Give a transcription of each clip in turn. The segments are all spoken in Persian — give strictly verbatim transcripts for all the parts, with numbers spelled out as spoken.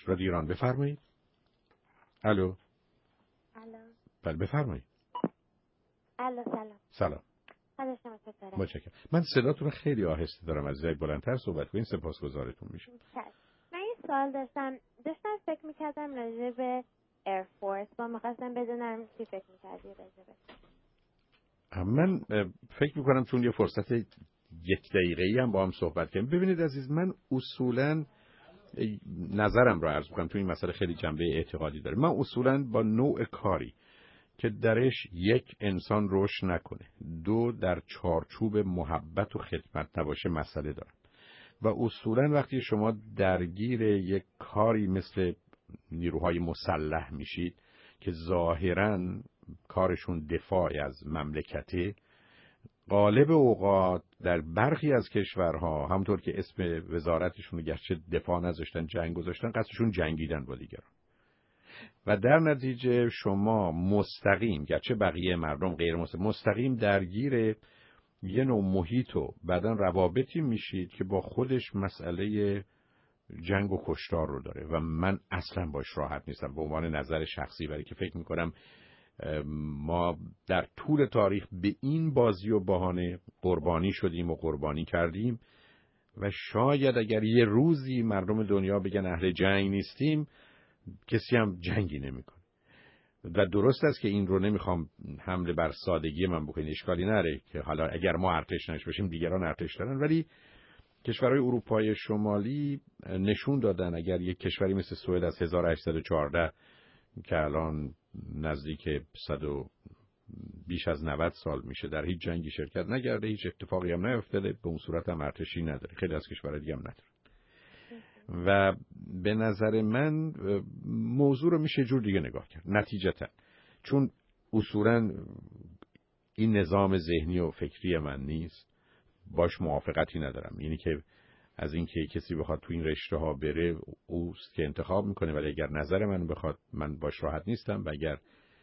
رادیو ایران، بفرمایید. الو. الو. بله بفرمایید. الو سلام. سلام. حال شما چطوره؟ متشکرم. من صداتون خیلی آهسته دارم، از زیر بلندتر صحبت کنین، سپاسگزارتون میشه. من یه سوال داشتم داشتم فکر میکردم راجع به ایرفورس، با میخواستم بدونم چی فکر میکردی راجع به. من فکر میکنم چون یه فرصت یک دقیقه‌ای هم با هم صحبت کنیم. ببینید عزیز، من اصولاً نظرم رو عرض میکنم تو این مسئله خیلی جنبه اعتقادی داره. من اصولاً با نوع کاری که درش یک انسان رشد نکنه، دو در چارچوب محبت و خدمت نباشه مسئله دارم. و اصولاً وقتی شما درگیر یک کاری مثل نیروهای مسلح میشید که ظاهراً کارشون دفاع از مملکته، غالب اوقات در برخی از کشورها همونطور که اسم وزارتشون گرچه دفاع نذاشتن جنگ گذاشتن، قصدشون جنگیدن با دیگران و در نتیجه شما مستقیم، گرچه بقیه مردم غیر مستقیم, مستقیم درگیر یه نوع محیط و بعدن روابطی میشید که با خودش مسئله جنگ و کشتار رو داره و من اصلا باش راحت نیستم به عنوان نظر شخصی، برای که فکر میکنم ما در طول تاریخ به این بازی و بهانه قربانی شدیم و قربانی کردیم و شاید اگر یه روزی مردم دنیا بگن اهل جنگ نیستیم، کسی هم جنگی نمیکنه. و درست است که این رو نمیخوام حمله بر سادگی من بکنید، اشکالی نره که حالا اگر ما ارتش نش باشیم دیگران ارتش دارن، ولی کشورهای اروپای شمالی نشون دادن اگر یک کشوری مثل سوئد از هزار و هشتصد و چهارده که الان نزدیک صد و بیش از نود سال میشه در هیچ جنگی شرکت نکرده، هیچ اتفاقی هم نیفتاده، به اون صورت هم ارتشی نداره، خیلی از کشورهای دیگه هم نداره. و به نظر من موضوع رو میشه جور دیگه نگاه کرد. نتیجتا چون اصولا این نظام ذهنی و فکری من نیست، باش موافقتی ندارم. یعنی که از این که کسی بخواد تو این رشته ها بره اوست که انتخاب میکنه، ولی اگر نظر من بخواد من باش راحت نیستم و اگر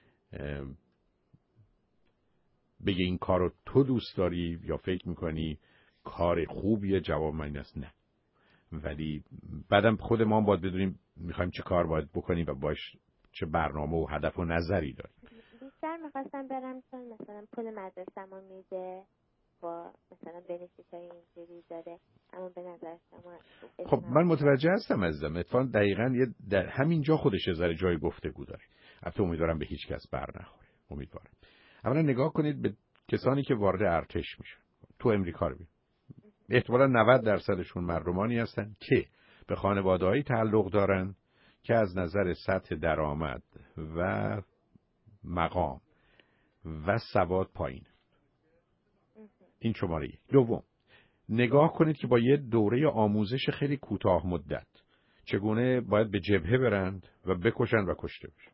بگه این کارو تو دوست داری یا فکر میکنی کار خوبیه، جواب من این است نه. ولی بعدم خود ما باید بدونیم میخوایم چه کار باید بکنیم و باش چه برنامه و هدف و نظری داریم. بیشتر میخواستم برم چون مثلا پول مدرسه‌مو میده با مثلا بنفیتای اینجوری داره، اما به نظر شما خب من متوجه هستم عزیزم، اتفاقا دقیقاً یه در همین جا خودش ذره جای گفتگو داره. البته امیدوارم به هیچ کس بر نخوره، امیدوارم. اولا نگاه کنید به کسانی که وارد ارتش میشن تو امریکا رو ببینید، احتمالاً نود درصدشون مردمانی هستن که به خانواده‌ای تعلق دارن که از نظر سطح درآمد و مقام و سواد پایین. این شماره یک. دوم، نگاه کنید که با یه دوره آموزش خیلی کوتاه مدت چگونه باید به جبهه برند و بکشن و کشته بشن.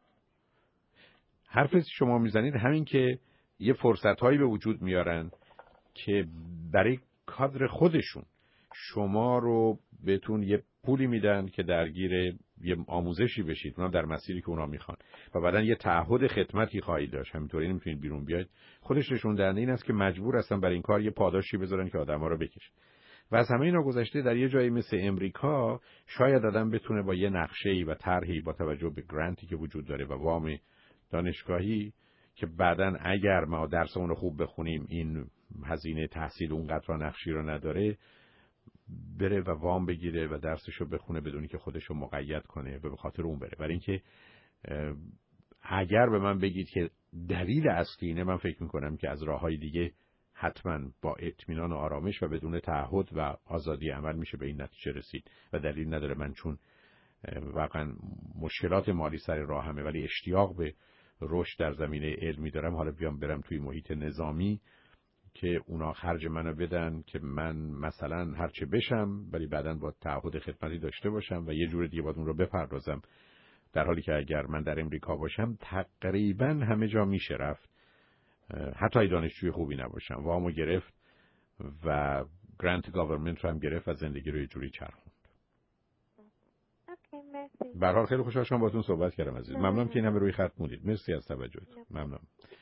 حرف شما میزنید همین که یه فرصت‌هایی به وجود میارن که برای کادر خودشون شما رو بهتون یه پولی میدن که درگیر یه آموزشی بشید، اونا در مسیری که اونا میخوان و بعدن یه تعهد خدمتی خواهید داشت، همینطوری نمیتونید بیرون بیاید. خودش نشون دهنده این است که مجبور هستن برای این کار یه پاداشی بذارن که آدم‌ها رو بکشن. و از همه اینا گذشته در یه جایی مثل امریکا شاید آدم بتونه با یه نقشه‌ای و طرحی با توجه به گرانتی که وجود داره و وام دانشگاهی که بعدن اگر ما درسمون رو خوب بخونیم این هزینه تحصیل اونقدر را نقشی رو نداره، بره و وام بگیره و درسشو بخونه بدونی که خودشو مقید کنه و به خاطر اون بره. برای اینکه اگر به من بگید که دلیل اصلی اینه، من فکر میکنم که از راههای دیگه حتما با اطمینان و آرامش و بدون تعهد و آزادی عمل میشه به این نتیجه رسید و دلیل نداره من چون واقعا مشکلات مالی سر راهمه ولی اشتیاق به رشد در زمینه علمی دارم، حالا بیام برم توی محیط نظامی که اونا خرج منو بدن که من مثلا هرچه بشم ولی بعداً با تعهد خدمتی داشته باشم و یه جور دیگه باید اون رو بپردازم، در حالی که اگر من در امریکا باشم تقریباً همه جا میشه رفت، حتی دانشجوی خوبی نباشم وامو گرفت و گرانت گاورمنت رو هم گرفت و زندگی رو یه جوری چرخوند. اوکی مرسی. به هر حال خیلی خوشحال شدم باهاتون صحبت کردم عزیز. ممنونم که این همه روی خط موندید. مرسی از توجهتون. ممنونم.